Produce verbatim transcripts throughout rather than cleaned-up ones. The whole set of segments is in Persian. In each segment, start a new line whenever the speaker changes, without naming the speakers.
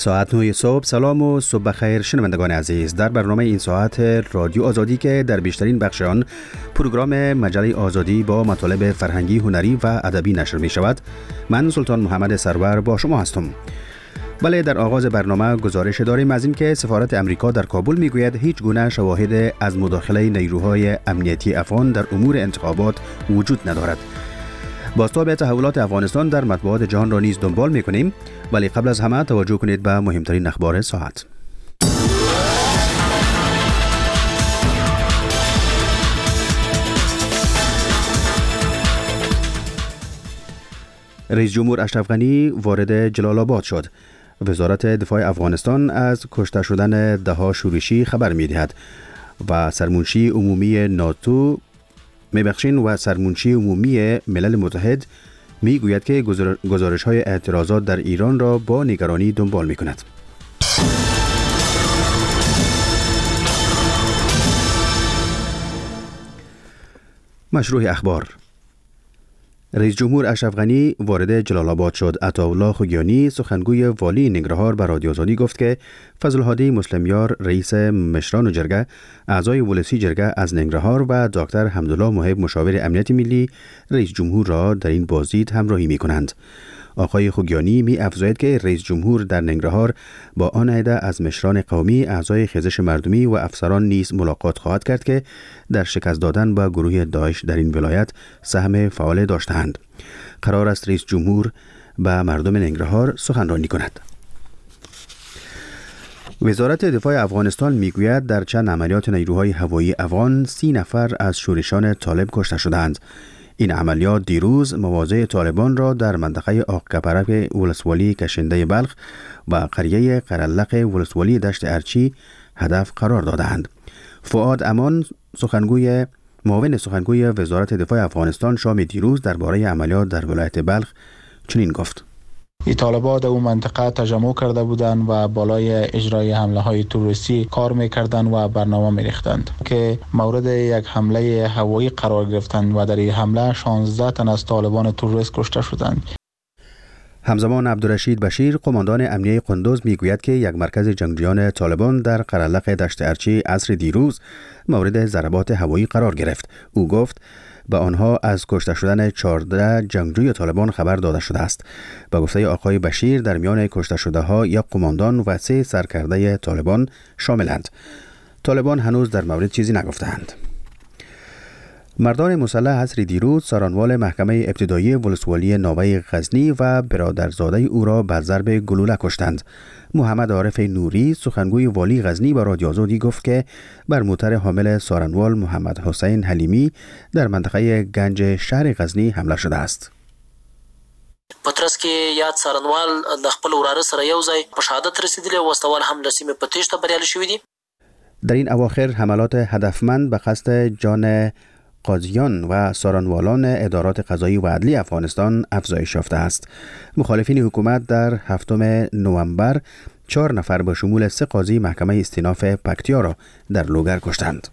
ساعت نه صبح. سلام و صبح بخیر شنوندگان عزیز. در برنامه این ساعت رادیو آزادی که در بیشترین بخش آن پروگرام مجله آزادی با مطالب فرهنگی، هنری و ادبی نشر می شود، من سلطان محمد سرور با شما هستم. بله، در آغاز برنامه گزارش داریم از این که سفارت امریکا در کابل می گوید هیچ گونه شواهد از مداخله نیروهای امنیتی افغان در امور انتخابات وجود ندارد. بازتاب تحولات افغانستان در مطبوعات جهان را نیز دنبال می‌کنیم، ولی قبل از همه توجه کنید به مهمترین اخبار ساعت. رئیس جمهور اشرف غنی وارد جلال آباد شد. وزارت دفاع افغانستان از کشته شدن ده‌ها شورشی خبر می‌دهد و سرمنشی عمومی ناتو میبخشین و سرمنشی عمومی ملل متحد میگوید که گزارش های اعتراضات در ایران را با نگرانی دنبال می کند. مشروع اخبار. رئیس جمهور اشرف غنی وارد جلال آباد شد. عطاالله خوگیانی سخنگوی والی ننگرهار به رادیو آزادی گفت که فضل الهادی مسلمیار رئیس مشران جرگه، اعضای ولسی جرگه از ننگرهار و دکتر حمدالله محب مشاور امنیت ملی رئیس جمهور را در این بازدید همراهی می کنند. آقای خوگیانی می افزاید که رئیس جمهور در ننگرهار با آن عده از مشران قومی، اعضای خیزش مردمی و افسران نیز ملاقات خواهد کرد که در شکست دادن به گروه داعش در این ولایت سهم فعال داشتند. قرار است رئیس جمهور به مردم ننگرهار سخنرانی کند. وزارت دفاع افغانستان میگوید در چند عملیات نیروهای هوایی افغان سی نفر از شورشان طالب کشته شدند. این عملیات دیروز مواضع طالبان را در منطقه آقکپرک ولسوالی کشنده بلخ و قریه قرلق ولسوالی دشت ارچی هدف قرار دادند. فؤاد امان سخنگوی معاون سخنگوی وزارت دفاع افغانستان شام دیروز درباره عملیات در ولایت بلخ چنین گفت:
ای طالبان در اون منطقه تجمع کرده بودند و بالای اجرای حمله های تروریستی کار میکردند و برنامه میریختند که مورد یک حمله هوایی قرار گرفتند و در این حمله شانزده تن از طالبان تروریست کشته شدند.
همزمان عبدالرشید بشیر قماندان امنیه قندوز میگوید که یک مرکز جنگجویان طالبان در قرلق دشت ارچی عصر دیروز مورد ضربات هوایی قرار گرفت. او گفت به آنها از کشته شدن چهارده جنگجوی طالبان خبر داده شده است. به گفته آقای بشیر در میان کشته شده ها یک قماندان و سه سرکرده طالبان شاملند. طالبان هنوز در مورد چیزی نگفتند. مردان مسلح عصر دیروز سارانوال محکمه ابتدایی ولسوالی ناوه غزنی و برادرزاده او را به ضرب گلوله کشتند. محمد عارف نوری سخنگوی والی غزنی به رادیو آزادی گفت که بر موتر حامل سارانوال محمد حسین حلیمی در منطقه گنج شهر غزنی حمله شده است.
پترس کې یاد سارانوال د خپل وراره سره یو ځای په شهادت رسیدلی او وسوال هم د سیمې په تیښته بریالي شوي دي.
در این اواخر حملات هدفمند به قصد جان قاضیان و سارانوالان ادارات قضایی و عدلی افغانستان افزایش یافته است. مخالفین حکومت در هفتم نوامبر چهار نفر به شمول سه قاضی محکمه استیناف پکتیا را در لوگر کشتند.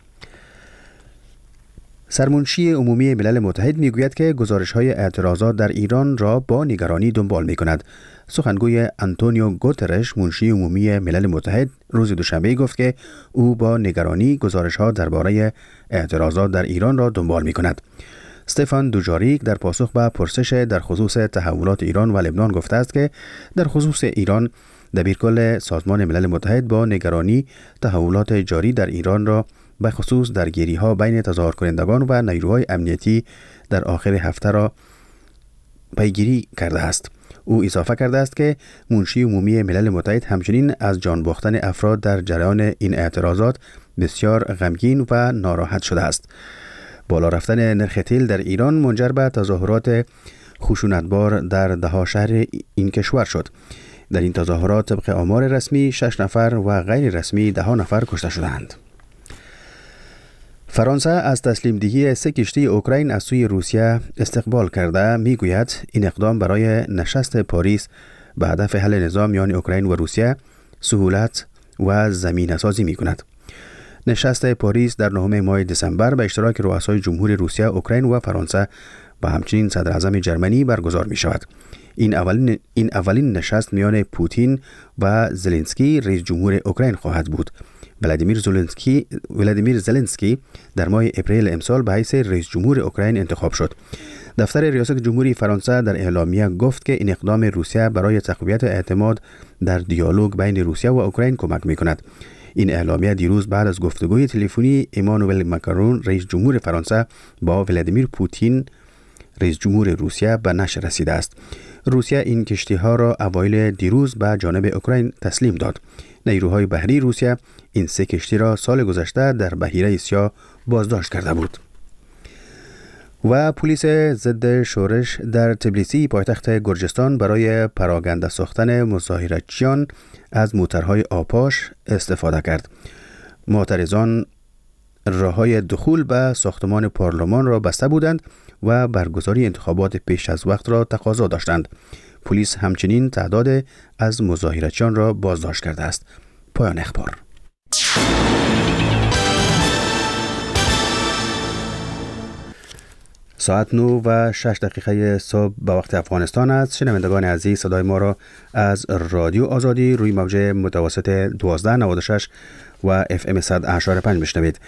سرمنشی عمومی ملل متحد میگوید که گزارش‌های اعتراضات در ایران را با نگرانی دنبال می‌کند. سخنگوی آنتونیو گوترش منشی عمومی ملل متحد روز دوشنبه گفت که او با نگرانی گزارش‌ها درباره اعتراضات در ایران را دنبال می‌کند. استفان دوجاریک در پاسخ به پرسش در خصوص تحولات ایران و لبنان گفته است که در خصوص ایران دبیرکل سازمان ملل متحد با نگرانی تحولات جاری در ایران را به خصوص درگیری‌ها بین تظاهر کنندگان و نیروهای امنیتی در آخر هفته را پیگیری کرده است. او اضافه کرده است که منشی عمومی ملل متحد همچنین از جان باختن افراد در جریان این اعتراضات بسیار غمگین و ناراحت شده است. بالا رفتن نرخ تیل در ایران منجر به تظاهرات خشونتبار در ده‌ها شهر این کشور شد. در این تظاهرات طبق آمار رسمی شش نفر و غیر رسمی ده نفر کشته شدند. فرانسه از تسلیم دهی سه کشتی اوکراین از سوی روسیه استقبال کرده میگوید این اقدام برای نشست پاریس به هدف حل نزاع میان اوکراین و روسیه سهولت و زمینه سازی می کند. نشست پاریس در نهم ماه دسامبر به اشتراک رؤسای جمهوری روسیه، اوکراین و فرانسه و همچنین صدر اعظم جرمنی برگزار می شود. این اولین این اولین نشست میان پوتین و زلنسکی رئیس جمهور اوکراین خواهد بود. ولادیمیر زلنسکی ولادیمیر زلنسکی در ماه اپریل امسال به حیث رئیس جمهور اوکراین انتخاب شد. دفتر ریاست جمهوری فرانسه در اعلامیه گفت که این اقدام روسیه برای تقویت اعتماد در دیالوگ بین روسیه و اوکراین کمک می‌کند. این اعلامیه دیروز بعد از گفتگوی تلفنی ایمانوئل ماکرون رئیس جمهور فرانسه با ولادیمیر پوتین رئیس جمهور روسیه به نشر رسیده است. روسیه این کشتی‌ها را اوایل دیروز به جانب اوکراین تسلیم داد. نیروهای بحری روسیه این سه کشتی را سال گذشته در بحیره سیاه بازداشت کرده بود. و پلیس ضد شورش در تبلیسی پایتخت گرجستان برای پراگنده ساختن مظاهرچیان از موترهای آپاش استفاده کرد. معترضان راههای دخول به ساختمان پارلمان را بسته بودند و برگزاری انتخابات پیش از وقت را تقاضا داشتند. پلیس همچنین تعداد از مظاهرچیان را بازداشت کرده است. پایان اخبار. ساعت نه و شش دقیقه صبح به وقت افغانستان است. شنوندگان عزیز، صدای ما را از رادیو آزادی روی موج متوسط دوازده نود و شش و اف ام صد اشاره پنج بشنوید.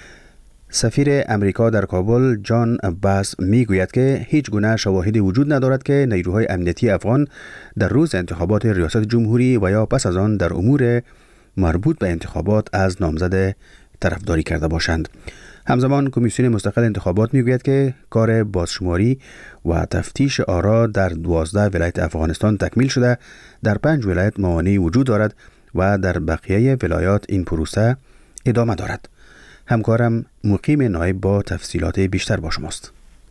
سفیر امریکا در کابل جان عباس میگوید که هیچ گونه شواهدی وجود ندارد که نیروهای امنیتی افغان در روز انتخابات ریاست جمهوری و یا پس از آن در امور مربوط به انتخابات از نامزد طرفداری کرده باشند. همزمان کمیسیون مستقل انتخابات میگوید که کار بازشماری و تفتیش آرا در دوازده ولایت افغانستان تکمیل شده، در پنج ولایت موانعی وجود دارد و در بقیه ولایات این پروسه ادامه دارد. همکارم مقیم نایب با تفصیلات بیشتر با شماست.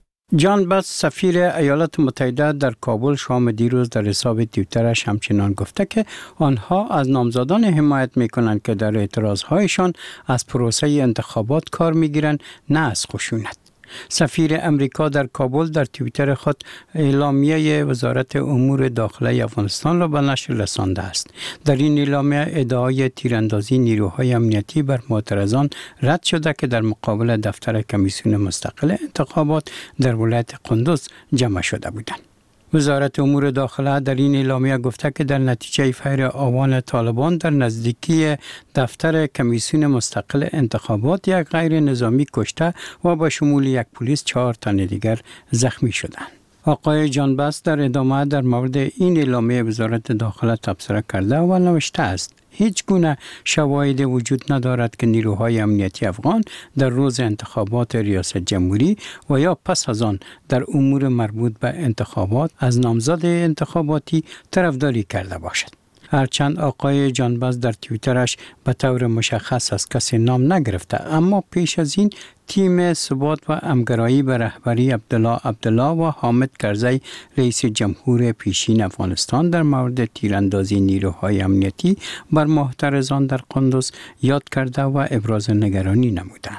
جان بس سفیر ایالات متحده در کابل شام دیروز در حساب توییترش همچنان گفته که آنها از نامزدان حمایت میکنند که در اعتراضهایشان از پروسه انتخابات کار میگیرند، نه از خشونت. سفیر امریکا در کابل در توییتر خود اعلامیه وزارت امور داخله افغانستان را به نشر رسانده است. در این اعلامیه ادعای تیراندازی نیروهای امنیتی بر معترضان رد شده که در مقابل دفتر کمیسیون مستقل انتخابات در ولایت قندوز جمع شده بودند. وزارت امور داخله در این اعلامیه گفته که در نتیجه فیر آوان طالبان در نزدیکی دفتر کمیسیون مستقل انتخابات یک غیر نظامی کشته و با شمول یک پلیس چهار تن دیگر زخمی شدند. آقای جان بس در ادامه در مورد این اعلامیه وزارت داخله تبصره کرده و نوشته است: هیچ گونه شواهدی وجود ندارد که نیروهای امنیتی افغان در روز انتخابات ریاست جمهوری و یا پس از آن در امور مربوط به انتخابات از نامزد انتخاباتی طرفداری کرده باشد. هرچند آقای جانباز در توییترش به طور مشخص از کسی نام نگرفته، اما پیش از این تیم ثبات و همگرایی به رهبری عبدالله عبدالله و حامد کرزی رئیس جمهور پیشین افغانستان در مورد تیراندازی نیروهای امنیتی بر معترضان در قندوز یاد کرده و ابراز نگرانی نمودند.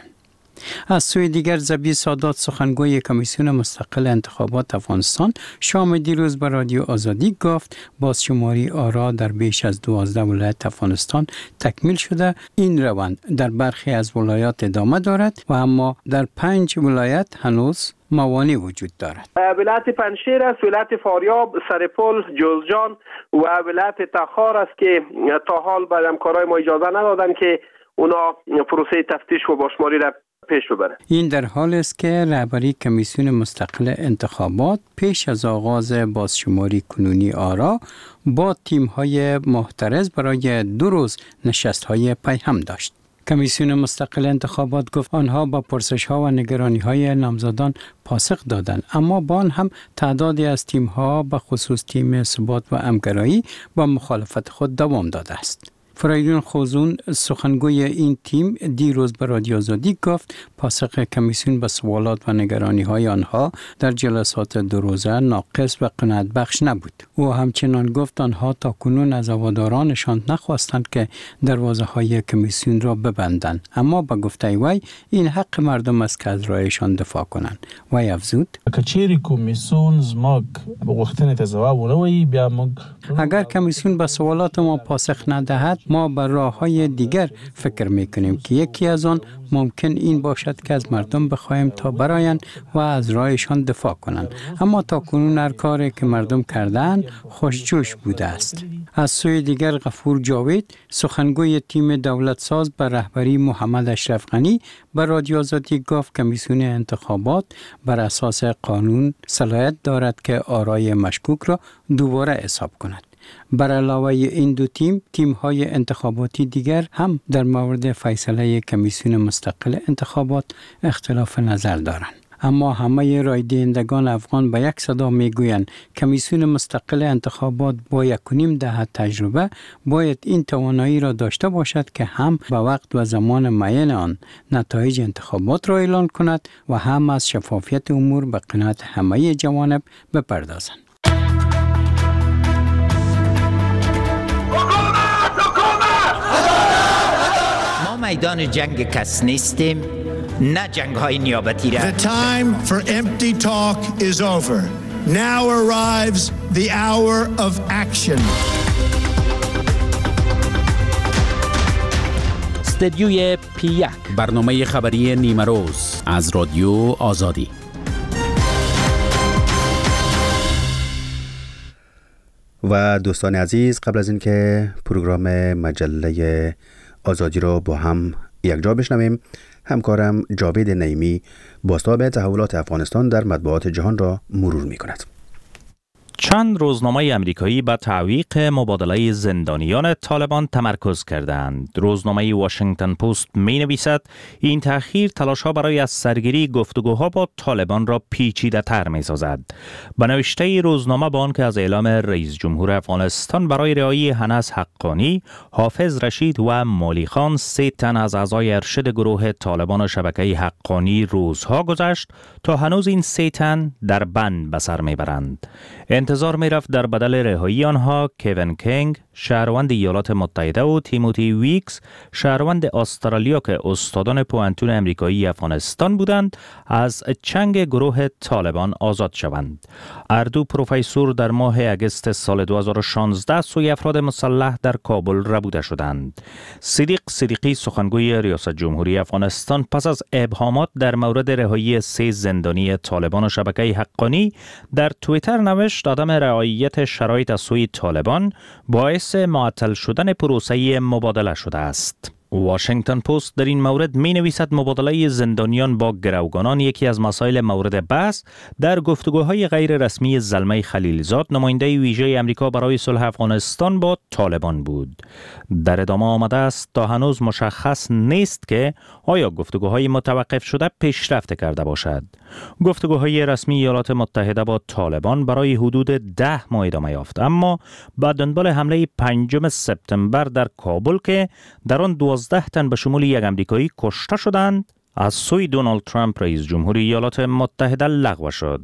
از سوی دیگر زبی سادات سخنگوی کمیسیون مستقل انتخابات افغانستان شام دیروز به رادیو آزادی گفت بازشماری آرا در بیش از دوازده ولایت افغانستان تکمیل شده. این روند در برخی از ولایات ادامه دارد و اما در پنج ولایت هنوز موانع وجود دارد.
ولایت پنجشیر است، ولایت فاریاب، سرپل، جوزجان و ولایت تخار است که تا حال به همکارای ما اجازه ندادن که اونا پروسه تفتیش و بازشماری را پیش ببره.
این در حال است که رهبری کمیسیون مستقل انتخابات پیش از آغاز بازشماری کنونی آرا با تیم‌های محترز برای دو روز نشست‌های پیهم داشت. کمیسیون مستقل انتخابات گفت آنها با پرسش‌ها و نگرانی‌های نامزدان پاسخ دادند، اما با آن هم تعدادی از تیم‌ها به خصوص تیم ثبات و همگرایی با مخالفت خود دوام داده است. فریدون خوزون سخنگوی این تیم دیروز به رادیو آزادی گفت پاسخ کمیسیون به سوالات و نگرانی‌های آنها در جلسات دو روزه ناقص و قناعت بخش نبود. او همچنان گفت آنها تاکنون از هوادارانشان نخواستند که دروازه‌های کمیسیون را ببندند، اما به گفته وی این حق مردم است که از رایشان دفاع کنند. وی افزود:
کچېری کمیسیون زموږ غوښتنې ته ځواب ونه وایي بیا موږ
اگر کمیسیون به سوالات ما پاسخ ندهد ما بر راه‌های دیگر فکر می‌کنیم که یکی از آن ممکن این باشد که از مردم بخواهیم تا برایند و از رایشان دفاع کنند. اما تا کنون هر کاری که مردم کردند خوشجوش بوده است. از سوی دیگر غفور جاوید سخنگوی تیم دولت ساز بر رهبری محمد اشرف غنی بر رادیو آزادی گفت کمیسیون انتخابات بر اساس قانون صلاحیت دارد که آرای مشکوک را دوباره حساب کند. بر علاوه این دو تیم، تیم‌های انتخاباتی دیگر هم در مورد فیصله کمیسیون مستقل انتخابات اختلاف نظر دارند. اما همه رای دهندگان افغان به یک صدا میگویند کمیسیون مستقل انتخابات با یک و نیم دهه تجربه باید این توانایی را داشته باشد که هم به وقت و زمان معین آن نتایج انتخابات را اعلان کند و هم از شفافیت امور به قناعت همه جوانب بپردازند.
ما میدان جنگ کس نیستیم، نه جنگ های نیابتی را.
The time for empty talk is over. Now arrives the hour of action.
استدیوی پی یک، برنامه خبری نیمه روز از رادیو آزادی.
و دوستان عزیز، قبل از اینکه پروگرام مجله آزادی را با هم یکجا بشنویم، همکارم جاوید نعیمی بازتاب تحولات افغانستان در مطبوعات جهان را مرور می کند.
چند روزنامه امریکایی به تعویق مبادله زندانیان طالبان تمرکز کردند. روزنامه واشنگتن پست می نویسد این تأخیر تلاش‌ها برای از سرگیری گفتگوها با طالبان را پیچیده تر می سازد. به نوشته روزنامه با آنکه از اعلام رئیس جمهور افغانستان برای رهایی هنس حقانی، حافظ رشید و مولی خان، سه تن از اعضای ارشد گروه طالبان شبکه حقانی روزها گذشت تا هنوز این سه تن در بند به سر می برند. انتظار می رفت در بدل رهایی آنها کوین کینگ، شهروند ایالات متحده، و تیموتی ویکس، شهروند استرالیا که استادان پوانتون امریکایی افغانستان بودند، از چنگ گروه طالبان آزاد شوند. اردو پروفسور در ماه اگست سال دو هزار و شانزده سوی افراد مسلح در کابل ربوده شدند. صدیق صدیقی، سخنگوی ریاست جمهوری افغانستان، پس از ابهامات در مورد رهایی سه زندانی طالبان و شبکه حقانی در توییتر نوشت عدم رعایت شرایط از سوی طالبان باعث معطل شدن پروسه مبادله شده است. واشنگتن پست در این مورد می نویسد مبادله زندانیان با گروگانان یکی از مسائل مورد بحث در گفتگوهای غیر رسمی زلمه خلیلزاد، نماینده ویژه امریکا برای صلح افغانستان، با طالبان بود. در ادامه آمده است تا هنوز مشخص نیست که آیا گفتگوهای متوقف شده پیشرفت کرده باشد. گفتگوهای رسمی ایالات متحده با طالبان برای حدود ده ماه ادامه یافت، اما بعد دنبال حمله پنجم سپتامبر در کابل که در آن دوازده تن به شمول یک امریکایی کشته شدند، از سوی دونالد ترامپ رئیس جمهور ایالات متحده لغو شد.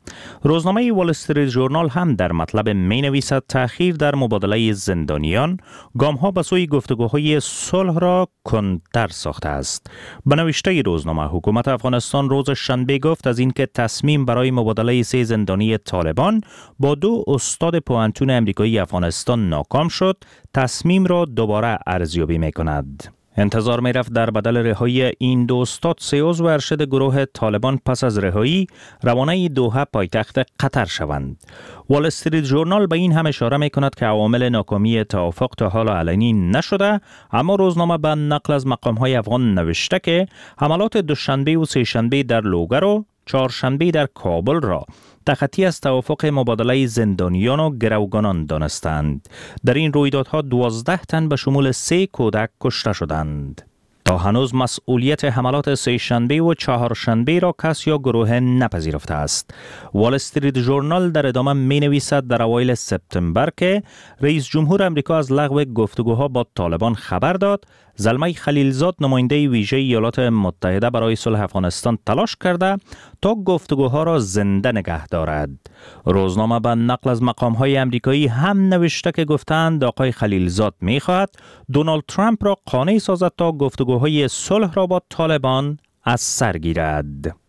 روزنامه وال استریت ژورنال هم در مطلب می نویسد تأخیر در مبادله زندانیان گام‌ها به سوی گفتگوهای صلح را کندتر ساخته است. به نوشته روزنامه، حکومت افغانستان روز شنبه گفت از اینکه تصمیم برای مبادله سه زندانی طالبان با دو استاد پوانتون امریکایی افغانستان ناکام شد، تصمیم را دوباره ارزیابی می کند. انتظار می رفت در بدل رهایی این دو استاد سه عضو ارشد گروه طالبان پس از رهایی روانه دوحه پایتخت قطر شوند. وال استریت ژورنال به این هم اشاره می کند که عوامل ناکامی توافق تا حالا علنی نشده، اما روزنامه به نقل از مقام‌های افغان نوشته که حملات دوشنبه و سه شنبه در لوگر و چهارشنبه در کابل را تخطی از توافق مبادله زندانیان و گروگانان دانستند. در این رویدادها دوازده تن به شمول سه کودک کشته شدند. تا هنوز مسئولیت حملات سه شنبه و چهار شنبه را کس یا گروه نپذیرفته است. وال استریت ژورنال در ادامه می نویسد در اوایل سپتامبر که رئیس جمهور امریکا از لغو گفتگوها با طالبان خبر داد، زلمه خلیلزاد، نماینده ویژه ایالات متحده برای صلح افغانستان، تلاش کرده تا گفتگوها را زنده نگه دارد. روزنامه به نقل از مقام‌های امریکایی هم نوشته که گفتند آقای خلیلزاد می‌خواهد دونالد ترامپ را قانع سازد تا گفتگوهای صلح را با طالبان از سر گیرد.